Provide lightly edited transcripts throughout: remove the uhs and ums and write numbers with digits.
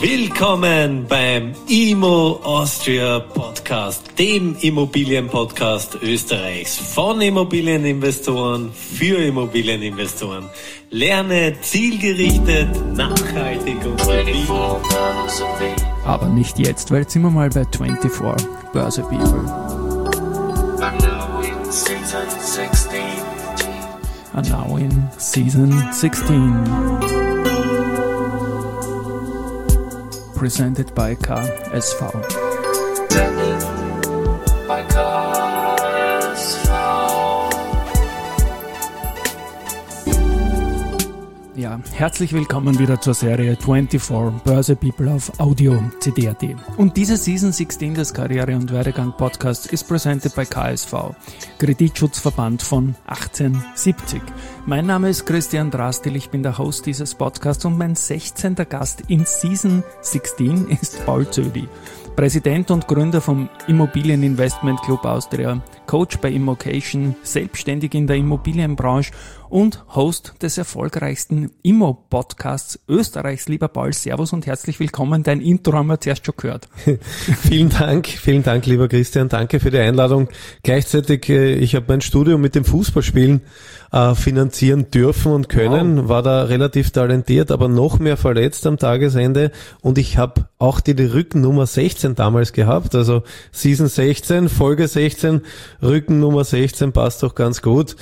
Willkommen beim Immo Austria Podcast, dem Immobilienpodcast Österreichs von Immobilieninvestoren für Immobilieninvestoren. Lerne zielgerichtet, nachhaltig und stabil. Aber nicht jetzt, weil jetzt sind wir mal bei 24 Börse People. And now in Season 16. Presented by KSV. Ja, herzlich willkommen wieder zur Serie 24 Börse People auf Audio CD.at. Und diese Season 16 des Karriere- und Werdegang-Podcasts ist presented by KSV, Kreditschutzverband von 1870. Mein Name ist Christian Drastil, ich bin der Host dieses Podcasts und mein 16. Gast in Season 16 ist Paul Zödi, Präsident und Gründer vom Immobilieninvestment Club Austria, Coach bei Immocation, selbstständig in der Immobilienbranche und Host des erfolgreichsten Immo-Podcasts Österreichs. Lieber Paul, Servus und herzlich willkommen. Dein Intro haben wir zuerst schon gehört. Vielen Dank, lieber Christian. Danke für die Einladung. Gleichzeitig, ich habe mein Studium mit dem Fußballspielen finanzieren dürfen und können, wow. War da relativ talentiert, aber noch mehr verletzt am Tagesende und ich habe auch die Rückennummer 16 damals gehabt, also Season 16, Folge 16, Rückennummer 16 passt doch ganz gut.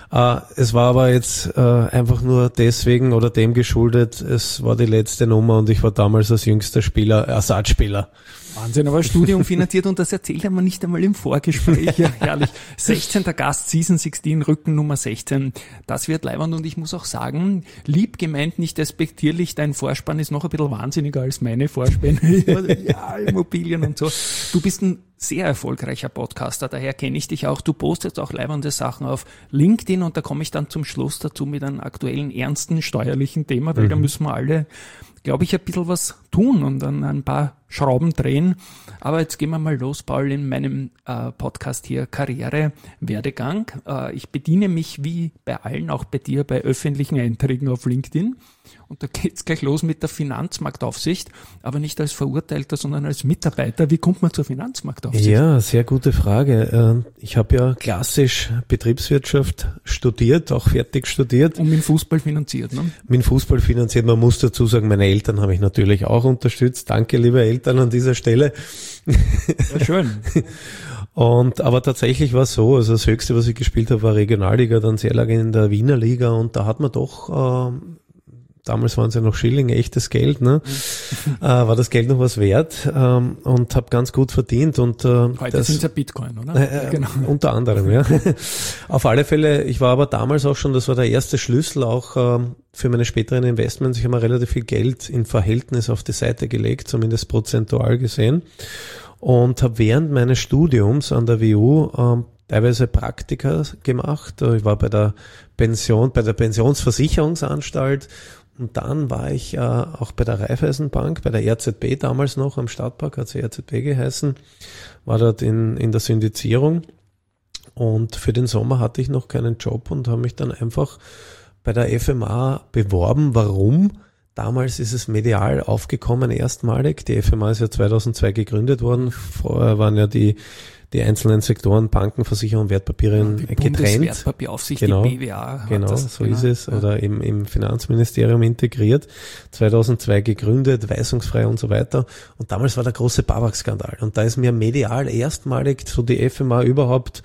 Es war aber jetzt einfach nur deswegen oder dem geschuldet, es war die letzte Nummer und ich war damals als jüngster Spieler, Ersatzspieler. Wahnsinn, aber Studium finanziert und das erzählt er mir nicht einmal im Vorgespräch. Ja, herrlich. 16. Gast, Season 16, Rückennummer 16. Das wird leibend und ich muss auch sagen, lieb gemeint, nicht despektierlich, dein Vorspann ist noch ein bisschen wahnsinniger als meine Vorspänne. Ja, Immobilien und so. Du bist ein sehr erfolgreicher Podcaster, daher kenne ich dich auch. Du postest auch leibende Sachen auf LinkedIn und da komme ich dann zum Schluss dazu mit einem aktuellen, ernsten, steuerlichen Thema, weil da müssen wir alle, glaube ich, ein bisschen was tun und dann ein paar Schrauben drehen. Aber jetzt gehen wir mal los, Paul, in meinem Podcast hier Karriere, Werdegang. Ich bediene mich wie bei allen, auch bei dir, bei öffentlichen Einträgen auf LinkedIn. Und da geht's gleich los mit der Finanzmarktaufsicht, aber nicht als Verurteilter, sondern als Mitarbeiter. Wie kommt man zur Finanzmarktaufsicht? Ja, sehr gute Frage. Ich habe ja klassisch Betriebswirtschaft studiert, auch fertig studiert. Und mit Fußball finanziert, ne? Mit Fußball finanziert. Man muss dazu sagen, meine Eltern haben mich natürlich auch unterstützt. Danke, liebe Eltern, an dieser Stelle. Ja, schön. Aber tatsächlich war es so, also das Höchste, was ich gespielt habe, war Regionalliga, dann sehr lange in der Wiener Liga und da hat man doch, damals waren es ja noch Schilling, echtes Geld, ne? War das Geld noch was wert und habe ganz gut verdient. Und heute sind es ja Bitcoin, oder? Genau. Unter anderem, ja. Auf alle Fälle, ich war aber damals auch schon, das war der erste Schlüssel auch für meine späteren Investments. Ich habe mir relativ viel Geld in Verhältnis auf die Seite gelegt, zumindest prozentual gesehen. Und habe während meines Studiums an der WU teilweise Praktika gemacht. Ich war bei der Pensionsversicherungsanstalt und dann war ich auch bei der Raiffeisenbank, bei der RZB damals noch am Stadtpark, hat sie RZB geheißen, war dort in der Syndizierung und für den Sommer hatte ich noch keinen Job und habe mich dann einfach bei der FMA beworben. Warum? Damals ist es medial aufgekommen erstmalig. Die FMA ist ja 2002 gegründet worden. Vorher waren ja die einzelnen Sektoren, Banken, Versicherungen, Wertpapiere getrennt. Bundeswertpapieraufsicht, genau, die BWA. Genau, so ist es. Ja. Oder im Finanzministerium integriert. 2002 gegründet, weisungsfrei und so weiter. Und damals war der große BAWAG-Skandal. Und da ist mir medial erstmalig so die FMA überhaupt,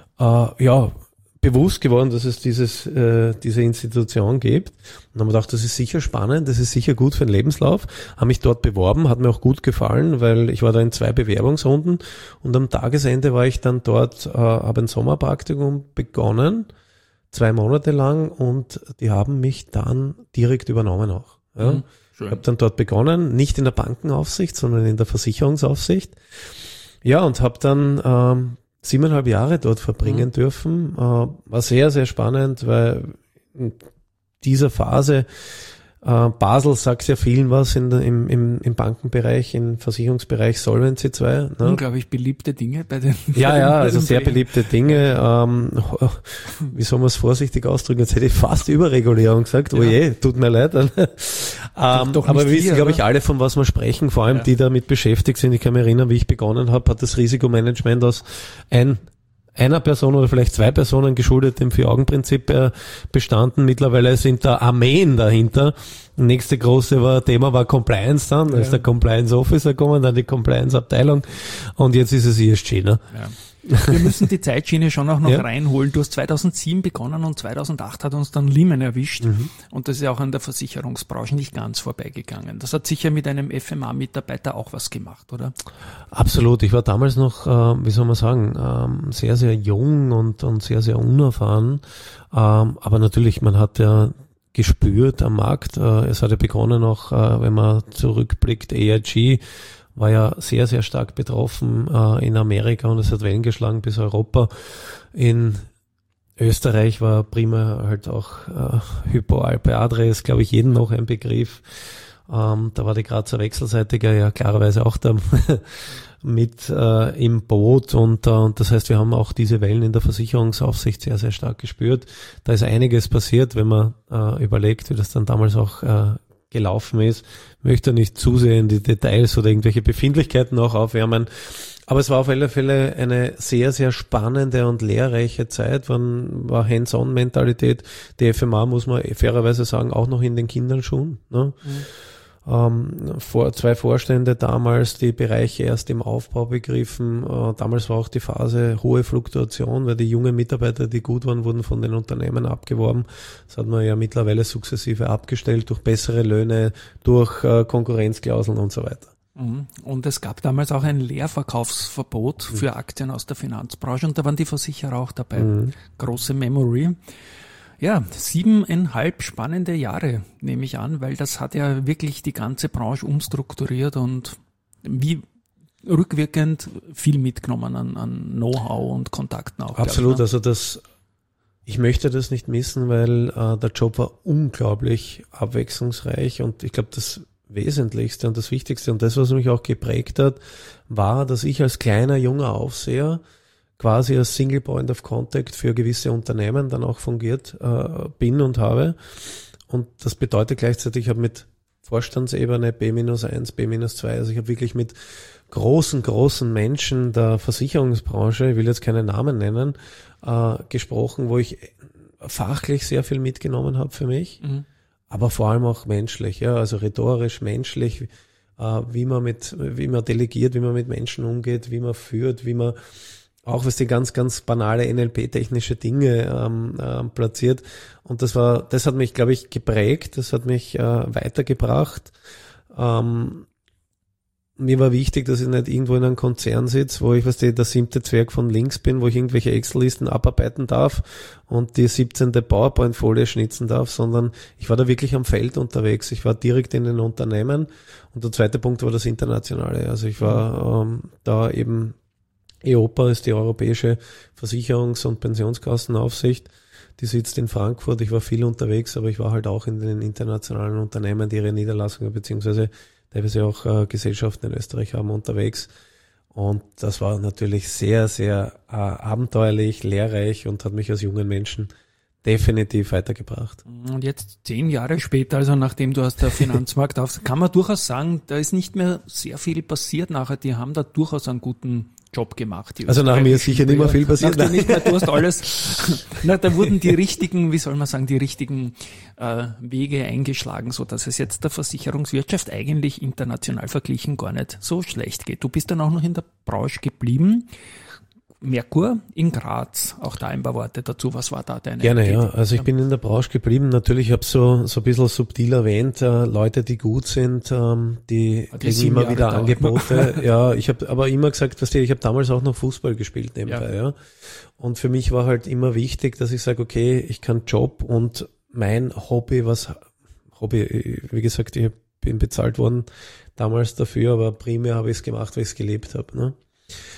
bewusst geworden, dass es diese Institution gibt. Und haben wir gedacht, das ist sicher spannend, das ist sicher gut für den Lebenslauf. Habe mich dort beworben, hat mir auch gut gefallen, weil ich war da in 2 Bewerbungsrunden und am Tagesende war ich dann dort, habe ein Sommerpraktikum begonnen, 2 Monate lang und die haben mich dann direkt übernommen auch. Ja. Ich habe dann dort begonnen, nicht in der Bankenaufsicht, sondern in der Versicherungsaufsicht. Ja, und habe dann 7,5 Jahre dort verbringen dürfen. War sehr, sehr spannend, weil in dieser Phase Basel sagt ja vielen was im Bankenbereich, im Versicherungsbereich, Solvency 2. Ne? Unglaublich beliebte Dinge bei den... Also sehr beliebte Dinge. Wie soll man es vorsichtig ausdrücken? Jetzt hätte ich fast Überregulierung gesagt. Oh je, tut mir leid. Aber wir wissen, glaube ich, alle, von was wir sprechen, vor allem die damit beschäftigt sind. Ich kann mich erinnern, wie ich begonnen habe, hat das Risikomanagement aus einer Person oder vielleicht zwei Personen geschuldet dem Vier-Augen-Prinzip bestanden. Mittlerweile sind da Armeen dahinter. Das nächste große Thema war Compliance dann. Da ist der Compliance Officer gekommen, dann die Compliance Abteilung und jetzt ist es ESG. Ne? Ja. Wir müssen die Zeitschiene schon auch noch reinholen. Du hast 2007 begonnen und 2008 hat uns dann Lehman erwischt. Und das ist ja auch an der Versicherungsbranche nicht ganz vorbeigegangen. Das hat sicher mit einem FMA-Mitarbeiter auch was gemacht, oder? Absolut. Ich war damals noch, wie soll man sagen, sehr, sehr jung und sehr, sehr unerfahren. Aber natürlich, man hat ja gespürt am Markt. Es hat ja begonnen auch, wenn man zurückblickt, AIG war ja sehr, sehr stark betroffen in Amerika und es hat Wellen geschlagen bis Europa. In Österreich war prima halt auch Hypo Alpe Adria, ist glaube ich jedem noch ein Begriff. Da war die Grazer Wechselseitiger ja klarerweise auch da mit im Boot und das heißt, wir haben auch diese Wellen in der Versicherungsaufsicht sehr, sehr stark gespürt. Da ist einiges passiert, wenn man überlegt, wie das dann damals auch gelaufen ist. Möchte nicht zu sehr in die Details oder irgendwelche Befindlichkeiten auch aufwärmen. Aber es war auf alle Fälle eine sehr, sehr spannende und lehrreiche Zeit. War Hands-on-Mentalität. Die FMA, muss man fairerweise sagen, auch noch in den Kinderschuhen. Ne? Zwei Vorstände damals, die Bereiche erst im Aufbau begriffen. Damals war auch die Phase hohe Fluktuation, weil die jungen Mitarbeiter, die gut waren, wurden von den Unternehmen abgeworben. Das hat man ja mittlerweile sukzessive abgestellt durch bessere Löhne, durch Konkurrenzklauseln und so weiter. Und es gab damals auch ein Leerverkaufsverbot für Aktien aus der Finanzbranche und da waren die Versicherer auch dabei. Große Memory. Ja, 7,5 spannende Jahre, nehme ich an, weil das hat ja wirklich die ganze Branche umstrukturiert und wie rückwirkend viel mitgenommen an Know-how und Kontakten auch. Absolut, also ich möchte das nicht missen, weil der Job war unglaublich abwechslungsreich und ich glaube, das Wesentlichste und das Wichtigste und das, was mich auch geprägt hat, war, dass ich als kleiner, junger Aufseher quasi als Single Point of Contact für gewisse Unternehmen dann auch fungiert bin und habe. Und das bedeutet gleichzeitig, ich habe mit Vorstandsebene B-1, B-2, also ich habe wirklich mit großen Menschen der Versicherungsbranche, ich will jetzt keine Namen nennen, gesprochen, wo ich fachlich sehr viel mitgenommen habe für mich, aber vor allem auch menschlich, ja, also rhetorisch, menschlich, wie man delegiert, wie man mit Menschen umgeht, wie man führt, wie man auch was die ganz, ganz banale NLP-technische Dinge platziert. Und das hat mich, glaube ich, geprägt, das hat mich weitergebracht. Mir war wichtig, dass ich nicht irgendwo in einem Konzern sitze, wo ich, der 7. Zwerg von links bin, wo ich irgendwelche Excel-Listen abarbeiten darf und die 17. PowerPoint-Folie schnitzen darf, sondern ich war da wirklich am Feld unterwegs. Ich war direkt in den Unternehmen. Und der zweite Punkt war das Internationale. Also ich war da eben EIOPA ist die Europäische Versicherungs- und Pensionskassenaufsicht. Die sitzt in Frankfurt. Ich war viel unterwegs, aber ich war halt auch in den internationalen Unternehmen, die ihre Niederlassungen beziehungsweise teilweise auch Gesellschaften in Österreich haben, unterwegs. Und das war natürlich sehr, sehr abenteuerlich, lehrreich und hat mich als jungen Menschen definitiv weitergebracht. Und jetzt 10 Jahre später, also nachdem du aus der Finanzmarkt auf, kann man durchaus sagen, da ist nicht mehr sehr viel passiert nachher. Die haben da durchaus einen guten Job gemacht. Also nach mir ist sicher nicht mehr viel passiert. Nicht mehr, du hast alles, da wurden die richtigen, wie soll man sagen, die richtigen Wege eingeschlagen, so dass es jetzt der Versicherungswirtschaft eigentlich international verglichen gar nicht so schlecht geht. Du bist dann auch noch in der Branche geblieben. Merkur in Graz, auch da ein paar Worte dazu. Was war da deine Gerne, ja. Also ich bin in der Branche geblieben. Natürlich, ich habe so ein bisschen subtil erwähnt, Leute, die gut sind, die kriegen immer wieder Angebote. Ja, ich habe aber immer gesagt, ich habe damals auch noch Fußball gespielt nebenbei, ja. Und für mich war halt immer wichtig, dass ich sage, okay, ich kann Job und mein Hobby, wie gesagt, ich bin bezahlt worden damals dafür, aber primär habe ich es gemacht, weil ich es gelebt habe, ne?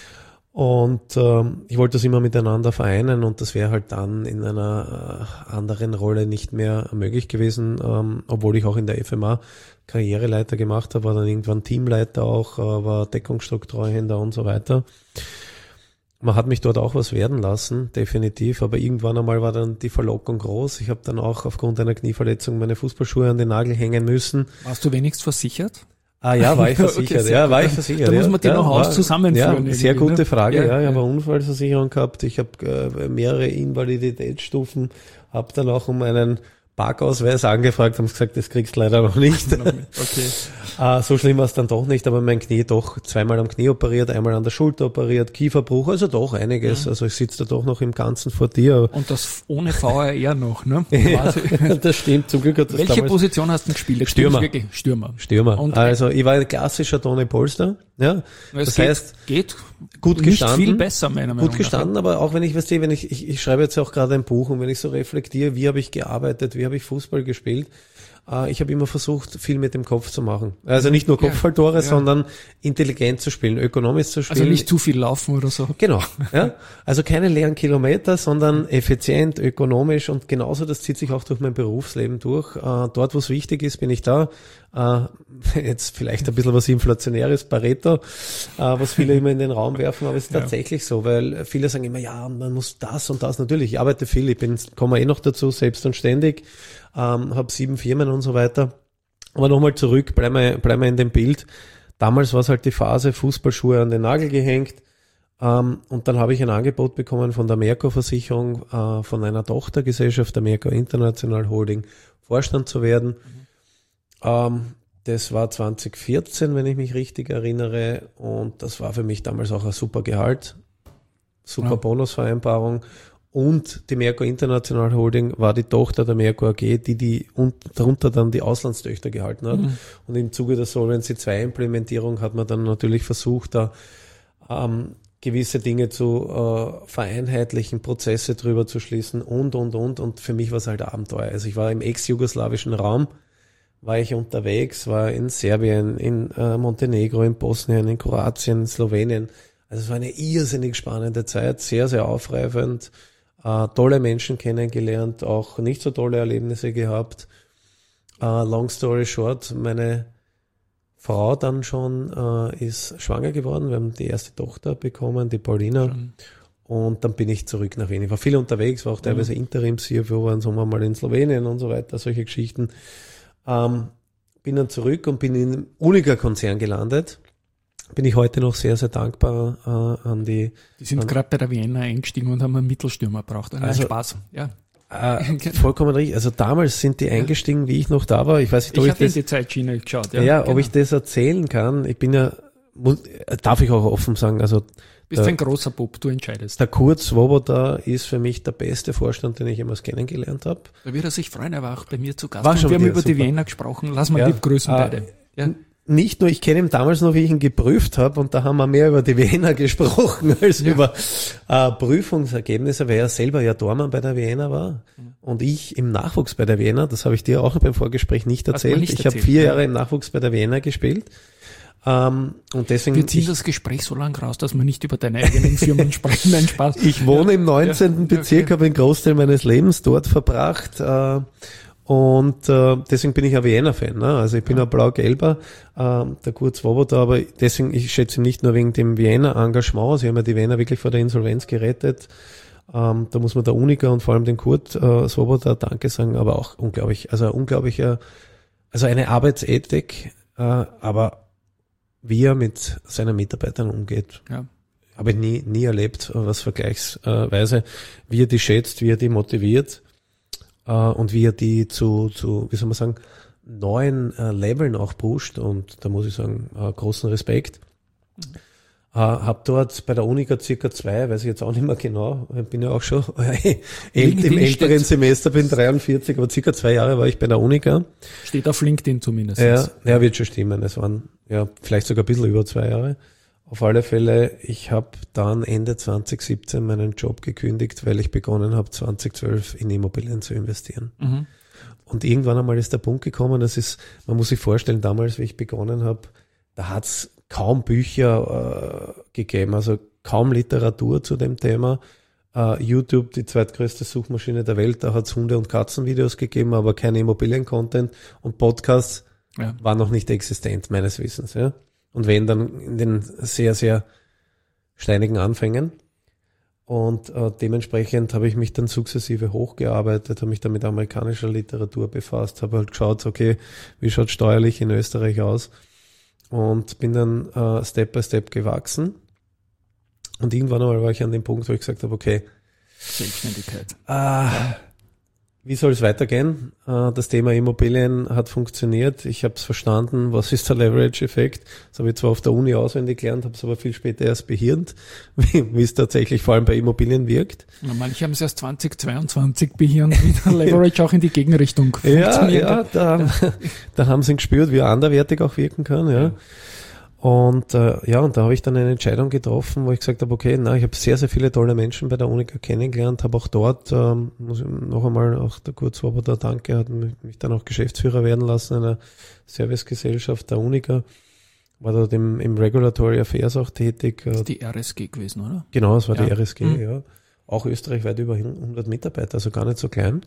Und ich wollte das immer miteinander vereinen und das wäre halt dann in einer anderen Rolle nicht mehr möglich gewesen, obwohl ich auch in der FMA Karriereleiter gemacht habe, war dann irgendwann Teamleiter auch, war Deckungsstocktreuhänder und so weiter. Man hat mich dort auch was werden lassen, definitiv, aber irgendwann einmal war dann die Verlockung groß. Ich habe dann auch aufgrund einer Knieverletzung meine Fußballschuhe an den Nagel hängen müssen. Warst du wenigstens versichert? Ah ja, war ich versichert. Okay, ja, war ich versichert. Da muss man die noch Haus zusammenführen. Ja, sehr gute Frage. Ja, ja, ich habe eine Unfallversicherung gehabt. Ich habe mehrere Invaliditätsstufen, habe dann auch um einen Parkausweis angefragt, haben gesagt, das kriegst du leider noch nicht. Okay. So schlimm war es dann doch nicht, aber mein Knie doch zweimal am Knie operiert, einmal an der Schulter operiert, Kieferbruch, also doch einiges. Also ich sitze da doch noch im Ganzen vor dir. Und das ohne VRR noch, ne? Ja, das stimmt, zum Glück hat das Welche damals Position hast du gespielt? Stürmer. Stürmer. Und also ich war ein klassischer Toni Polster, ja. Das heißt, geht gut nicht gestanden, viel besser, meiner Meinung nach. Gut gestanden, aber auch wenn ich, weißt du, wenn ich schreibe jetzt auch gerade ein Buch und wenn ich so reflektiere, wie habe ich gearbeitet, wie habe ich Fußball gespielt, ich habe immer versucht, viel mit dem Kopf zu machen. Also nicht nur Kopfballtore, sondern intelligent zu spielen, ökonomisch zu spielen. Also nicht zu viel laufen oder so. Genau, ja. Also keine leeren Kilometer, sondern effizient, ökonomisch und genauso, das zieht sich auch durch mein Berufsleben durch. Dort, wo es wichtig ist, bin ich da. Jetzt vielleicht ein bisschen was Inflationäres, Pareto, was viele immer in den Raum werfen, aber es ist tatsächlich so, weil viele sagen immer, ja, man muss das und das. Natürlich, ich arbeite viel, komme noch dazu, selbst und ständig, habe 7 Firmen und so weiter. Aber nochmal zurück, bleib mal in dem Bild. Damals war es halt die Phase, Fußballschuhe an den Nagel gehängt, und dann habe ich ein Angebot bekommen von der Merkur-Versicherung, von einer Tochtergesellschaft der Merkur International Holding, Vorstand zu werden. Das war 2014, wenn ich mich richtig erinnere, und das war für mich damals auch ein super Gehalt, super Bonusvereinbarung, und die Merkur International Holding war die Tochter der Merkur AG, die darunter dann die Auslandstöchter gehalten hat. Und im Zuge der Solvency II Implementierung hat man dann natürlich versucht, da gewisse Dinge zu vereinheitlichen, Prozesse drüber zu schließen und für mich war es halt Abenteuer. Also ich war im ex-jugoslawischen Raum, war ich unterwegs, war in Serbien, in Montenegro, in Bosnien, in Kroatien, in Slowenien. Also es war eine irrsinnig spannende Zeit, sehr, sehr aufreifend, tolle Menschen kennengelernt, auch nicht so tolle Erlebnisse gehabt. Long story short, meine Frau dann schon ist schwanger geworden, wir haben die erste Tochter bekommen, die Paulina. Und dann bin ich zurück nach Wien. Ich war viel unterwegs, war auch teilweise Interims-CFO, war im Sommer mal in Slowenien und so weiter, solche Geschichten. Bin dann zurück und bin in einem Unica-Konzern gelandet. Bin ich heute noch sehr, sehr dankbar an die... Die sind gerade bei der Vienna eingestiegen und haben einen Mittelstürmer braucht. Also Spaß, ja. Vollkommen richtig. Also damals sind die eingestiegen, wie ich noch da war. Ich weiß nicht, ob ich habe in die Zeitschiene geschaut. Ja, ob ich das erzählen kann. Ich bin ja, darf ich auch offen sagen, also bist ein großer Bub, du entscheidest. Der Kurt Swoboda ist für mich der beste Vorstand, den ich jemals kennengelernt habe. Da wird er sich freuen, er war auch bei mir zu Gast. Wir haben über die Vienna gesprochen. Lass mal lieb grüßen beide. Ja. Nicht nur, ich kenne ihn damals noch, wie ich ihn geprüft habe, und da haben wir mehr über die Vienna gesprochen als über Prüfungsergebnisse, weil er selber ja Tormann bei der Vienna war und ich im Nachwuchs bei der Vienna, das habe ich dir auch beim Vorgespräch nicht erzählt. Ich habe 4 Jahre im Nachwuchs bei der Vienna gespielt. Und deswegen wir ziehen das Gespräch so lang raus, dass wir nicht über deine eigenen Firmen sprechen. Nein, Spaß. Ich wohne im 19. Bezirk, habe einen Großteil meines Lebens dort verbracht. Und deswegen bin ich ein Vienna-Fan. Ne? Also ich bin ein Blau-Gelber, der Kurt Swoboda, aber deswegen, ich schätze ihn nicht nur wegen dem Vienna-Engagement. Sie haben ja die Vienna wirklich vor der Insolvenz gerettet. Da muss man der Unica und vor allem den Kurt Swoboda Danke sagen, aber auch unglaublich, also eine Arbeitsethik, aber wie er mit seinen Mitarbeitern umgeht. Ja. Habe ich nie erlebt, was vergleichsweise, wie er die schätzt, wie er die motiviert, und wie er die zu, wie soll man sagen, neuen Leveln auch pusht, und da muss ich sagen, großen Respekt. Hab dort bei der Unica circa 2, weiß ich jetzt auch nicht mehr genau, bin ja auch schon im älteren Semester, bin 43, aber circa 2 Jahre war ich bei der Unica. Steht auf LinkedIn zumindest. Ja, wird schon stimmen. Es waren vielleicht sogar ein bisschen über 2 Jahre. Auf alle Fälle, ich habe dann Ende 2017 meinen Job gekündigt, weil ich begonnen habe, 2012 in Immobilien zu investieren. Und irgendwann einmal ist der Punkt gekommen, man muss sich vorstellen, damals, wie ich begonnen habe, da hat's kaum Bücher gegeben, also kaum Literatur zu dem Thema. YouTube, die zweitgrößte Suchmaschine der Welt, da hat es Hunde- und Katzenvideos gegeben, aber kein Immobilien-Content, und Podcasts war noch nicht existent, meines Wissens. Ja. Und wenn, dann in den sehr, sehr steinigen Anfängen. Und dementsprechend habe ich mich dann sukzessive hochgearbeitet, habe mich dann mit amerikanischer Literatur befasst, habe halt geschaut, okay, wie schaut steuerlich in Österreich aus, und bin dann Step by Step gewachsen. Und irgendwann einmal war ich an dem Punkt, wo ich gesagt habe, okay, Selbstständigkeit. Wie soll es weitergehen? Das Thema Immobilien hat funktioniert. Ich habe es verstanden, was ist der Leverage-Effekt. Das habe ich zwar auf der Uni auswendig gelernt, habe es aber viel später erst behirnt, wie es tatsächlich vor allem bei Immobilien wirkt. Ja, manche haben es erst 2022 behirnt, wie der Leverage auch in die Gegenrichtung funktioniert. Da haben sie gespürt, wie er anderwertig auch wirken kann. Ja. Und und da habe ich dann eine Entscheidung getroffen, wo ich gesagt habe, okay, ich habe sehr, sehr viele tolle Menschen bei der Unica kennengelernt, habe auch dort, muss ich noch einmal, auch der Kurt Swoboda, danke, hat mich dann auch Geschäftsführer werden lassen einer Servicegesellschaft der Unica, war dort im Regulatory Affairs auch tätig. Das ist die RSG gewesen, oder? Genau, es war die RSG, ja. Auch österreichweit über 100 Mitarbeiter, also gar nicht so klein.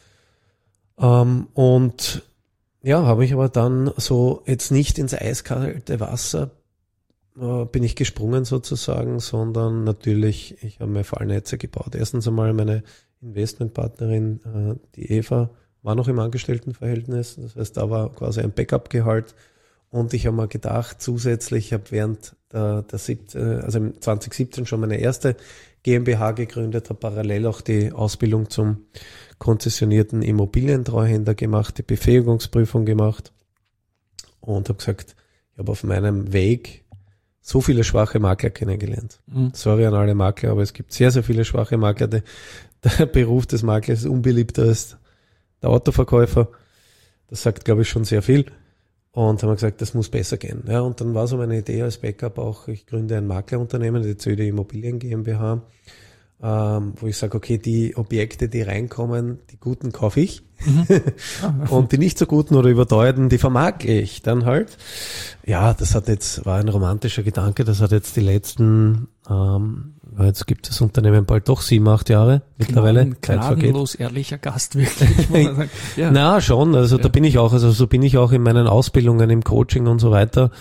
Und habe ich aber dann so jetzt nicht ins eiskalte Wasser bin ich gesprungen sozusagen, sondern natürlich, ich habe mir Fallnetze gebaut. Erstens einmal meine Investmentpartnerin, die Eva, war noch im Angestelltenverhältnis. Das heißt, da war quasi ein Backup-Gehalt. Und ich habe mir gedacht, zusätzlich, ich habe während im 2017 schon meine erste GmbH gegründet, habe parallel auch die Ausbildung zum konzessionierten Immobilientreuhänder gemacht, die Befähigungsprüfung gemacht und habe gesagt, ich habe auf meinem Weg so viele schwache Makler kennengelernt. Sorry an alle Makler, aber es gibt sehr, sehr viele schwache Makler. Der Beruf des Maklers ist unbeliebter als der Autoverkäufer. Das sagt, glaube ich, schon sehr viel. Und haben wir gesagt, das muss besser gehen. Ja, und dann war so meine Idee als Backup auch, ich gründe ein Maklerunternehmen, die Zöde Immobilien GmbH, wo ich sage, okay, die Objekte, die reinkommen, die guten kaufe ich. Und die nicht so guten oder überteuerten, die vermarkte ich dann halt. Ja, war ein romantischer Gedanke, das hat jetzt die letzten, jetzt gibt das Unternehmen bald doch 7-8 Jahre mittlerweile. Gnadenlos ehrlicher Gast, wirklich, muss man sagen. Ja. Na, schon, also da bin ich auch, also so bin ich auch in meinen Ausbildungen, im Coaching und so weiter.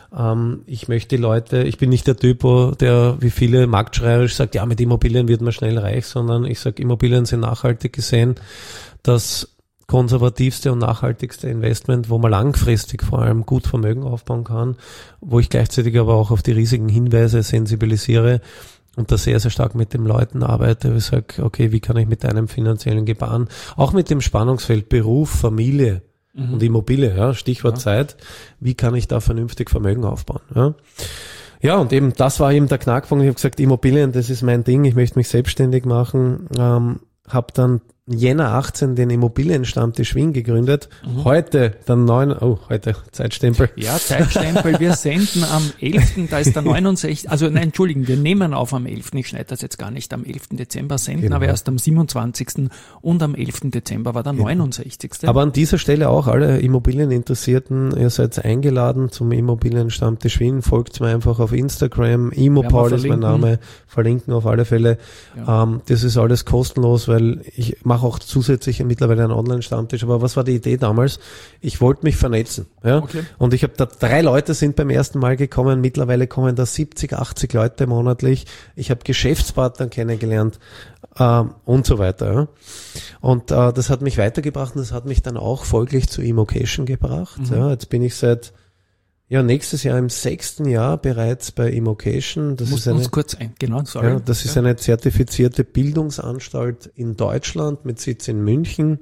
Ich möchte die Leute, ich bin nicht der Typ, der wie viele marktschreierisch sagt, ja, mit Immobilien wird man schnell reich, sondern ich sage, Immobilien sind nachhaltig gesehen das konservativste und nachhaltigste Investment, wo man langfristig vor allem gut Vermögen aufbauen kann, wo ich gleichzeitig aber auch auf die riesigen Hinweise sensibilisiere und da sehr, sehr stark mit den Leuten arbeite. Ich sage, okay, wie kann ich mit einem finanziellen Gebaren, auch mit dem Spannungsfeld Beruf, Familie und Immobilie, ja, Stichwort Zeit, wie kann ich da vernünftig Vermögen aufbauen? Ja. Ja, und eben das war eben der Knackpunkt. Ich habe gesagt, Immobilien, das ist mein Ding, ich möchte mich selbstständig machen, habe dann Jänner 18 den Immobilienstammtisch Wien gegründet. Heute Zeitstempel. Ja, Zeitstempel. Wir senden am 11., da ist der 69, wir nehmen auf am 11., ich schneide das jetzt gar nicht am 11. Dezember, senden aber erst am 27. und am 11. Dezember war der 69. Aber an dieser Stelle auch alle Immobilieninteressierten, ihr seid eingeladen zum Immobilienstammtisch Wien, folgt mir einfach auf Instagram, Immopaul ist mein Name, verlinken auf alle Fälle. Ja. Das ist alles kostenlos, weil ich mache auch zusätzlich mittlerweile einen Online-Stammtisch. Aber was war die Idee damals? Ich wollte mich vernetzen. Ja? Okay. Und ich habe da 3 Leute sind beim ersten Mal gekommen. Mittlerweile kommen da 70, 80 Leute monatlich. Ich habe Geschäftspartner kennengelernt und so weiter. Ja? Und das hat mich weitergebracht und das hat mich dann auch folglich zu Immocation gebracht. Ja? Jetzt bin ich seit nächstes Jahr im 6. Jahr bereits bei Immocation. Das ist eine zertifizierte Bildungsanstalt in Deutschland mit Sitz in München.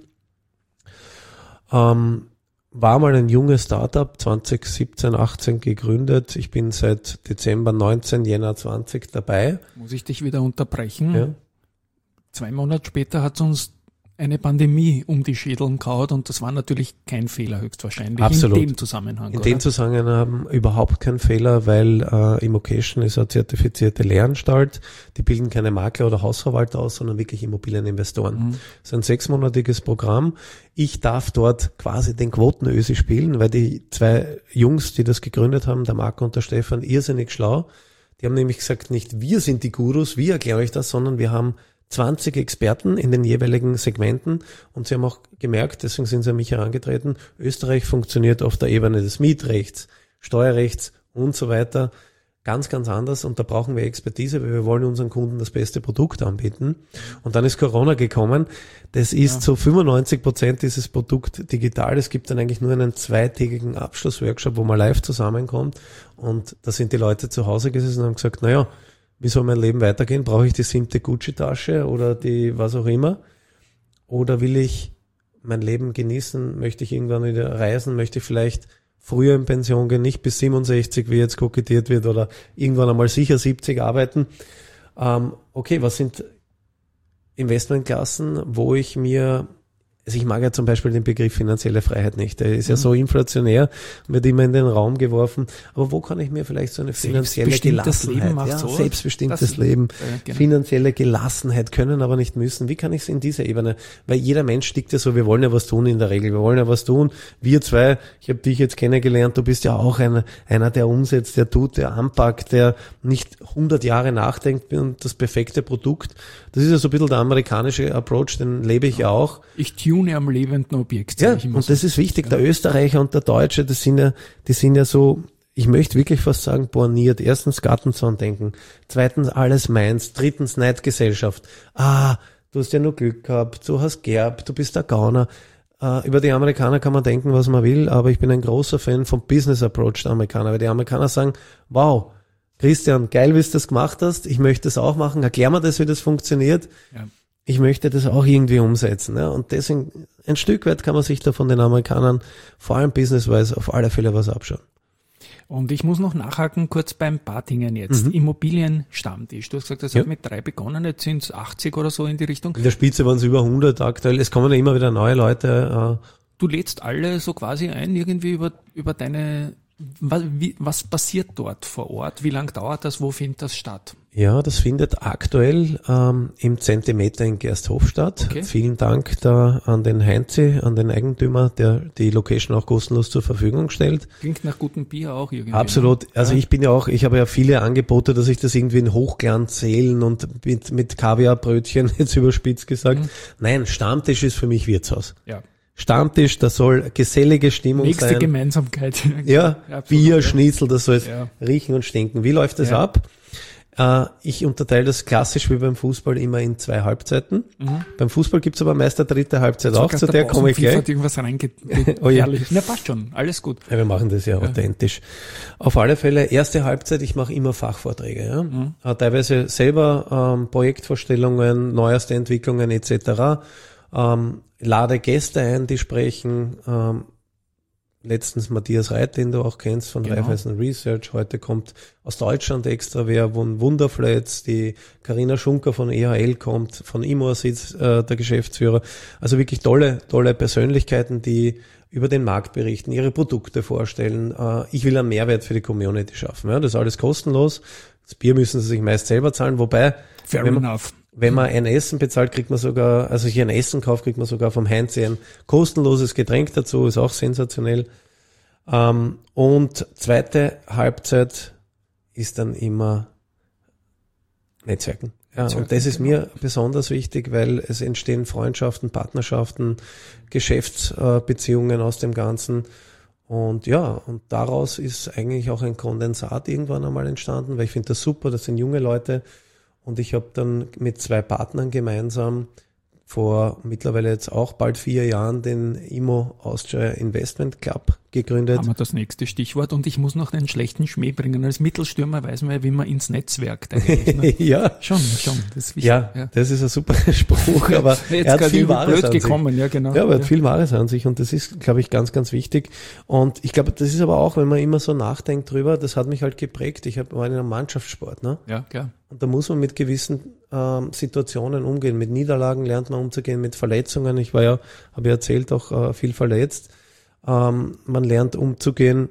War mal ein junges Startup, 2017, 18 gegründet. Ich bin seit Dezember 19, Jänner 20 dabei. Muss ich dich wieder unterbrechen? Ja. 2 Monate später hat uns eine Pandemie um die Schädeln kaut und das war natürlich kein Fehler höchstwahrscheinlich. Absolut. In dem Zusammenhang. In dem Zusammenhang überhaupt kein Fehler, weil Immocation ist eine zertifizierte Lehranstalt. Die bilden keine Makler oder Hausverwalter aus, sondern wirklich Immobilieninvestoren. Das ist ein 6-monatiges Programm. Ich darf dort quasi den Quotenösi spielen, weil die 2 Jungs, die das gegründet haben, der Marco und der Stefan, irrsinnig schlau. Die haben nämlich gesagt, nicht wir sind die Gurus, wir erklären euch das, sondern wir haben 20 Experten in den jeweiligen Segmenten und sie haben auch gemerkt, deswegen sind sie an mich herangetreten, Österreich funktioniert auf der Ebene des Mietrechts, Steuerrechts und so weiter ganz, ganz anders und da brauchen wir Expertise, weil wir wollen unseren Kunden das beste Produkt anbieten. Und dann ist Corona gekommen. Das ist zu 95% dieses Produkt digital. Es gibt dann eigentlich nur einen 2-tägigen Abschlussworkshop, wo man live zusammenkommt und da sind die Leute zu Hause gesessen und haben gesagt, naja, wie soll mein Leben weitergehen? Brauche ich die 7. Gucci-Tasche oder die was auch immer? Oder will ich mein Leben genießen? Möchte ich irgendwann wieder reisen? Möchte ich vielleicht früher in Pension gehen, nicht bis 67, wie jetzt kokettiert wird, oder irgendwann einmal sicher 70 arbeiten. Okay, was sind Investmentklassen, wo ich mir, also ich mag ja zum Beispiel den Begriff finanzielle Freiheit nicht, der ist ja so inflationär, wird immer in den Raum geworfen, aber wo kann ich mir vielleicht so eine finanzielle Gelassenheit, selbstbestimmtes Leben, genau. Finanzielle Gelassenheit können, aber nicht müssen, wie kann ich es in dieser Ebene, weil jeder Mensch tickt ja so, wir wollen ja was tun in der Regel, wir wollen ja was tun, wir zwei, ich habe dich jetzt kennengelernt, du bist ja auch einer, der umsetzt, der tut, der anpackt, der nicht 100 Jahre nachdenkt und das perfekte Produkt, das ist ja so ein bisschen der amerikanische Approach, den lebe ich ja auch. Ich tune am lebenden Objekt. Ja, und das ist wichtig. Der Österreicher und der Deutsche, die sind ja so, ich möchte wirklich fast sagen, borniert. Erstens Gartenzaundenken. Zweitens alles meins. Drittens Neidgesellschaft. Du hast ja nur Glück gehabt. Du hast geerbt. Du bist der Gauner. Über die Amerikaner kann man denken, was man will, aber ich bin ein großer Fan vom Business Approach der Amerikaner, weil die Amerikaner sagen, wow, Christian, geil, wie du das gemacht hast. Ich möchte das auch machen. Erklär mir das, wie das funktioniert. Ja. Ich möchte das auch irgendwie umsetzen. Ja. Und deswegen, ein Stück weit kann man sich da von den Amerikanern, vor allem businesswise, auf alle Fälle was abschauen. Und ich muss noch nachhaken, kurz beim Partingen jetzt. Immobilienstammtisch. Du hast gesagt, das hat mit 3 begonnen, jetzt sind es 80 oder so in die Richtung. In der Spitze waren es über 100 aktuell. Es kommen ja immer wieder neue Leute. Du lädst alle so quasi ein, irgendwie über deine... Was passiert dort vor Ort? Wie lang dauert das? Wo findet das statt? Ja, das findet aktuell im Zentimeter in Gersthof statt. Okay. Vielen Dank da an den Heinzi, an den Eigentümer, der die Location auch kostenlos zur Verfügung stellt. Klingt nach gutem Bier auch irgendwie. Absolut. Also ich habe ja viele Angebote, dass ich das irgendwie in Hochglanz zählen und mit Kaviarbrötchen, jetzt überspitzt gesagt. Nein, Stammtisch ist für mich Wirtshaus. Ja. Stammtisch, da soll gesellige Stimmung nächste sein. Nächste Gemeinsamkeit. Ja, Bier, Schnitzel, das soll es riechen und stinken. Wie läuft das ab? Ich unterteile das klassisch wie beim Fußball immer in 2 Halbzeiten. Beim Fußball gibt's aber meist eine 3. Halbzeit auch, zu der komme ich gleich. Hat irgendwas oh ja. Na, passt schon, alles gut. Ja, wir machen das ja authentisch. Auf alle Fälle, erste Halbzeit, ich mache immer Fachvorträge. Ja? Teilweise selber Projektvorstellungen, neueste Entwicklungen etc., lade Gäste ein, die sprechen. Letztens Matthias Reit, den du auch kennst von Raiffeisen Research. Heute kommt aus Deutschland extra wer von Wunderflats. Die Carina Schunker von EHL kommt, von Immorsitz, der Geschäftsführer. Also wirklich tolle Persönlichkeiten, die über den Markt berichten, ihre Produkte vorstellen. Ich will einen Mehrwert für die Community schaffen. Ja, das ist alles kostenlos. Das Bier müssen sie sich meist selber zahlen, wobei... Fair enough. Wenn man ein Essen bezahlt, kriegt man sogar, also hier ein Essen kauft, kriegt man sogar vom Heinzi ein kostenloses Getränk dazu, ist auch sensationell. Und zweite Halbzeit ist dann immer Netzwerken. Ja, und das ist mir besonders wichtig, weil es entstehen Freundschaften, Partnerschaften, Geschäftsbeziehungen aus dem Ganzen. Und ja, und daraus ist eigentlich auch ein Kondensat irgendwann einmal entstanden, weil ich finde das super, das sind junge Leute. Und ich habe dann mit 2 Partnern gemeinsam vor mittlerweile jetzt auch bald 4 Jahren den Immo Austria Investment Club gegründet. Haben wir das nächste Stichwort und ich muss noch einen schlechten Schmäh bringen. Als Mittelstürmer weiß man ja, wie man ins Netzwerk ne? Ja. Schon. Das ist wichtig. Ja, das ist ein super Spruch, aber er hat viel Wahres an sich. Ja, genau. Ja, aber er hat viel Wahres an sich und das ist, glaube ich, ganz, ganz wichtig. Und ich glaube, das ist aber auch, wenn man immer so nachdenkt drüber, das hat mich halt geprägt. Ich war in einem Mannschaftssport, ne? Ja, klar. Und da muss man mit gewissen Situationen umgehen. Mit Niederlagen lernt man umzugehen, mit Verletzungen. Ich war ja, habe ja erzählt, auch viel verletzt. Man lernt umzugehen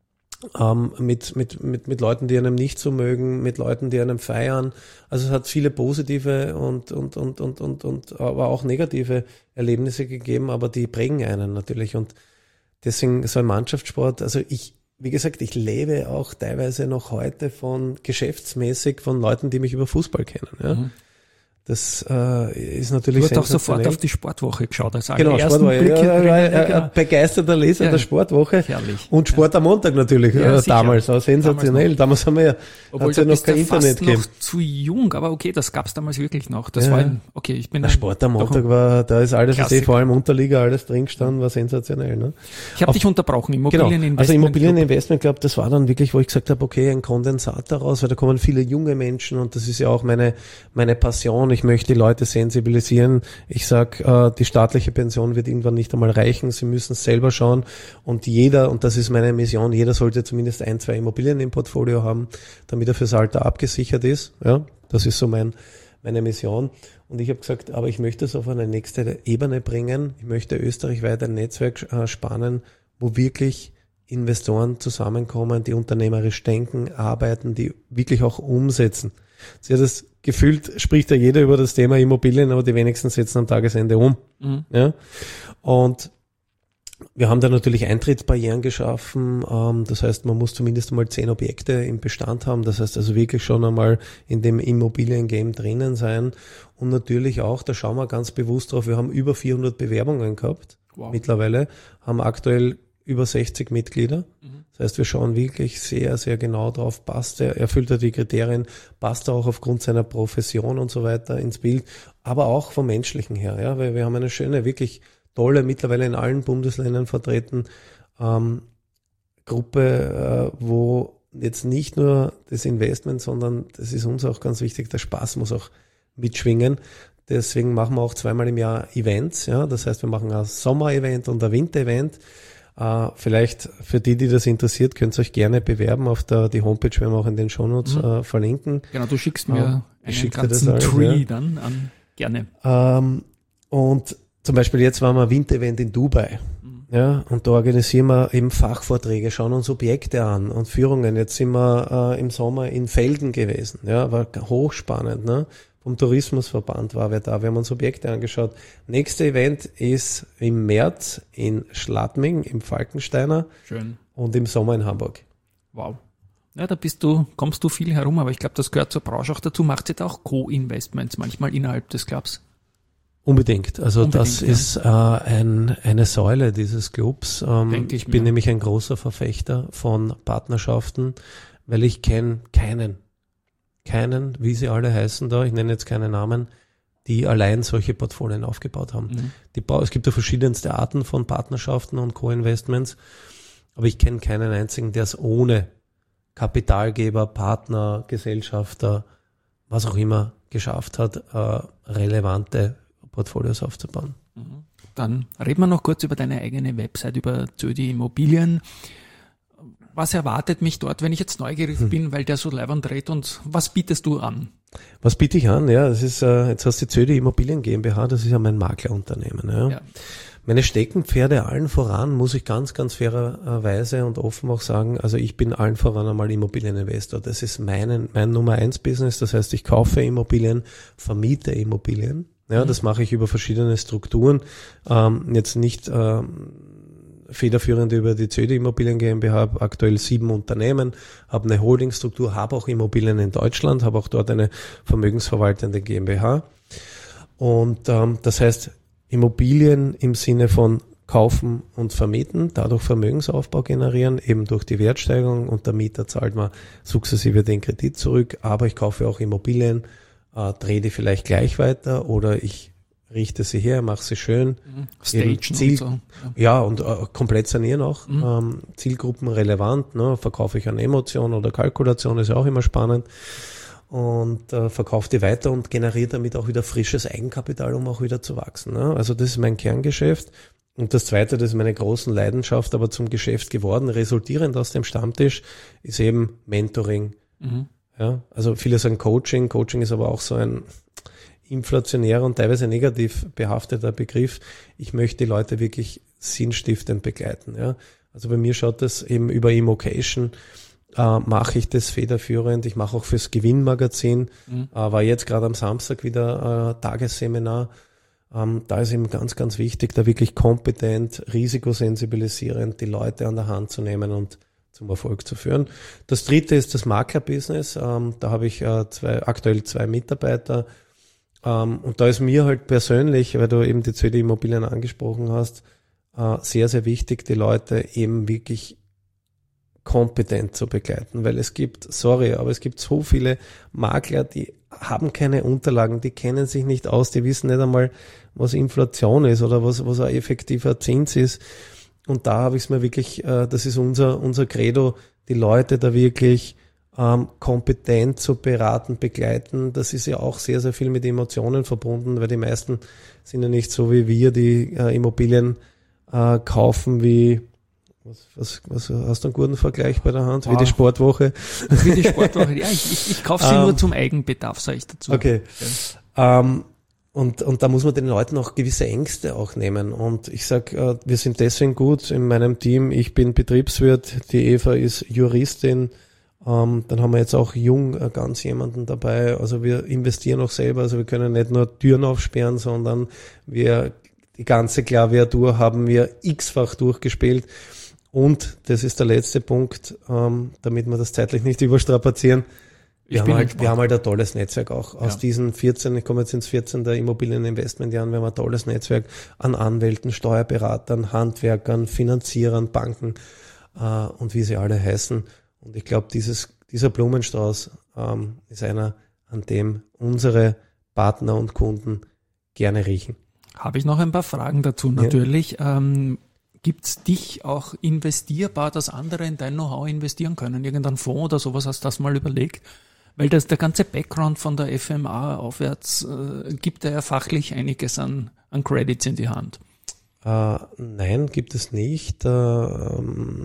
mit Leuten, die einem nicht so mögen, mit Leuten, die einem feiern. Also es hat viele positive und aber auch negative Erlebnisse gegeben, aber die prägen einen natürlich. Und deswegen so ein Mannschaftssport, also wie gesagt, ich lebe auch teilweise noch heute geschäftsmäßig von Leuten, die mich über Fußball kennen. Ja. Das ist natürlich Du hast auch sofort auf die Sportwoche geschaut. Also genau, Sportwoche. Begeisterter Leser der Sportwoche. Herrlich. Und Sport am Montag natürlich, damals. Auch sensationell. Damals haben wir ja noch kein Internet gegeben. Noch zu jung, aber okay, das gab's damals wirklich noch. Das war okay, ich bin Sport am Montag da ist alles, vor allem Unterliga, alles drin gestanden, war sensationell. Ne? Ich habe dich unterbrochen, Immobilieninvestment. Also Immobilieninvestment, glaube das war dann wirklich, wo ich gesagt habe, okay, ein Kondensat daraus, weil da kommen viele junge Menschen und das ist ja auch meine Passion. Ich möchte die Leute sensibilisieren. Ich sag, die staatliche Pension wird irgendwann nicht einmal reichen. Sie müssen es selber schauen. Und und das ist meine Mission, jeder sollte zumindest 1-2 Immobilien im Portfolio haben, damit er fürs Alter abgesichert ist. Ja, das ist so meine Mission. Und ich habe gesagt, aber ich möchte es auf eine nächste Ebene bringen. Ich möchte österreichweit ein Netzwerk spannen, wo wirklich Investoren zusammenkommen, die unternehmerisch denken, arbeiten, die wirklich auch umsetzen. Sie hat das gefühlt, spricht ja jeder über das Thema Immobilien, aber die wenigsten setzen am Tagesende um. Ja? Und wir haben da natürlich Eintrittsbarrieren geschaffen. Das heißt, man muss zumindest einmal 10 Objekte im Bestand haben. Das heißt also wirklich schon einmal in dem Immobilien-Game drinnen sein. Und natürlich auch, da schauen wir ganz bewusst drauf, wir haben über 400 Bewerbungen gehabt. Wow. Mittlerweile haben aktuell über 60 Mitglieder. Das heißt, wir schauen wirklich sehr, sehr genau drauf, erfüllt er die Kriterien, passt er auch aufgrund seiner Profession und so weiter ins Bild, aber auch vom Menschlichen her, ja, weil wir haben eine schöne, wirklich tolle, mittlerweile in allen Bundesländern vertreten, Gruppe, wo jetzt nicht nur das Investment, sondern das ist uns auch ganz wichtig, der Spaß muss auch mitschwingen. Deswegen machen wir auch 2-mal im Jahr Events, ja, das heißt, wir machen ein Sommer-Event und ein Winter-Event. Vielleicht für die das interessiert, könnt ihr euch gerne bewerben auf die Homepage, werden wir auch in den Shownotes verlinken. Genau, du schickst mir einen ganzen Tree dann an. Gerne. Und zum Beispiel jetzt waren wir ein Winter-Event in Dubai. Ja, und da organisieren wir eben Fachvorträge, schauen uns Objekte an und Führungen. Jetzt sind wir im Sommer in Felden gewesen. Ja, war hochspannend, ne? Vom Tourismusverband war wer da. Wir haben uns Objekte angeschaut. Nächste Event ist im März in Schladming im Falkensteiner. Schön. Und im Sommer in Hamburg. Wow. Ja, da kommst du viel herum, aber ich glaube, das gehört zur Branche auch dazu. Macht ihr da auch Co-Investments manchmal innerhalb des Clubs? Unbedingt. Also das ist eine Säule dieses Clubs. Ich bin nämlich ein großer Verfechter von Partnerschaften, weil ich kenne keinen, wie sie alle heißen da, ich nenne jetzt keine Namen, die allein solche Portfolien aufgebaut haben. Es gibt ja verschiedenste Arten von Partnerschaften und Co-Investments, aber ich kenne keinen einzigen, der es ohne Kapitalgeber, Partner, Gesellschafter, was auch immer geschafft hat, relevante Portfolios aufzubauen. Dann reden wir noch kurz über deine eigene Website, über Zödi Immobilien. Was erwartet mich dort, wenn ich jetzt neugierig bin, weil der so leibend dreht, und was bietest du an? Was biete ich an? Ja, das ist, jetzt hast du die Zödi Immobilien GmbH, das ist ja mein Maklerunternehmen. Ja. Meine Steckenpferde allen voran, muss ich ganz, ganz fairerweise und offen auch sagen, also ich bin allen voran einmal Immobilieninvestor. Das ist mein Nummer 1 Business, das heißt, ich kaufe Immobilien, vermiete Immobilien. Ja, das mache ich über verschiedene Strukturen. Jetzt nicht federführend über die Zödi Immobilien GmbH, habe aktuell 7 Unternehmen, habe eine Holdingstruktur, habe auch Immobilien in Deutschland, habe auch dort eine vermögensverwaltende GmbH. Und das heißt, Immobilien im Sinne von kaufen und vermieten, dadurch Vermögensaufbau generieren, eben durch die Wertsteigerung, und der Mieter zahlt mal sukzessive den Kredit zurück, aber ich kaufe auch Immobilien, drehe die vielleicht gleich weiter oder ich richte sie her, mache sie schön. Stagen und so. Ja, und komplett sanieren auch. Zielgruppen relevant, ne? Verkaufe ich an Emotion oder Kalkulation, ist ja auch immer spannend. Und verkaufe die weiter und generiere damit auch wieder frisches Eigenkapital, um auch wieder zu wachsen. Ne? Also das ist mein Kerngeschäft. Und das Zweite, das ist meine große Leidenschaft, aber zum Geschäft geworden, resultierend aus dem Stammtisch, ist eben Mentoring. Ja, also viele sagen Coaching. Coaching ist aber auch so ein inflationärer und teilweise negativ behafteter Begriff. Ich möchte die Leute wirklich sinnstiftend begleiten. Ja, also bei mir schaut das eben über Immocation, mache ich das federführend. Ich mache auch fürs Gewinnmagazin. War jetzt gerade am Samstag wieder Tagesseminar. Da ist eben ganz, ganz wichtig, da wirklich kompetent, risikosensibilisierend die Leute an der Hand zu nehmen und zum Erfolg zu führen. Das dritte ist das Maklerbusiness. Da habe ich aktuell 2 Mitarbeiter. Und da ist mir halt persönlich, weil du eben die CD Immobilien angesprochen hast, sehr, sehr wichtig, die Leute eben wirklich kompetent zu begleiten, weil es gibt so viele Makler, die haben keine Unterlagen, die kennen sich nicht aus, die wissen nicht einmal, was Inflation ist oder was ein effektiver Zins ist. Und da habe ich es mir wirklich, das ist unser Credo, die Leute da wirklich kompetent zu beraten, begleiten. Das ist ja auch sehr, sehr viel mit Emotionen verbunden, weil die meisten sind ja nicht so wie wir, die Immobilien kaufen wie Was hast du einen guten Vergleich bei der Hand? Wie die Sportwoche? Wie die Sportwoche, ja, ich kaufe sie nur zum Eigenbedarf, sage ich dazu. Okay. Ja. Und da muss man den Leuten auch gewisse Ängste auch nehmen. Und ich sag, wir sind deswegen gut in meinem Team. Ich bin Betriebswirt, die Eva ist Juristin. Dann haben wir jetzt auch jung ganz jemanden dabei. Also wir investieren auch selber. Also wir können nicht nur Türen aufsperren, sondern die ganze Klaviatur haben wir x-fach durchgespielt. Und das ist der letzte Punkt, damit wir das zeitlich nicht überstrapazieren. Wir haben halt ein tolles Netzwerk auch. Aus diesen 14, ich komme jetzt ins 14. der Immobilieninvestmentjahren, wir haben ein tolles Netzwerk an Anwälten, Steuerberatern, Handwerkern, Finanzierern, Banken und wie sie alle heißen. Und ich glaube, dieser Blumenstrauß ist einer, an dem unsere Partner und Kunden gerne riechen. Habe ich noch ein paar Fragen dazu natürlich. Ja. Gibt's dich auch investierbar, dass andere in dein Know-how investieren können? Irgendein Fonds oder sowas, hast du das mal überlegt? Weil der ganze Background von der FMA aufwärts gibt ja fachlich einiges an Credits in die Hand. Nein, gibt es nicht. Habe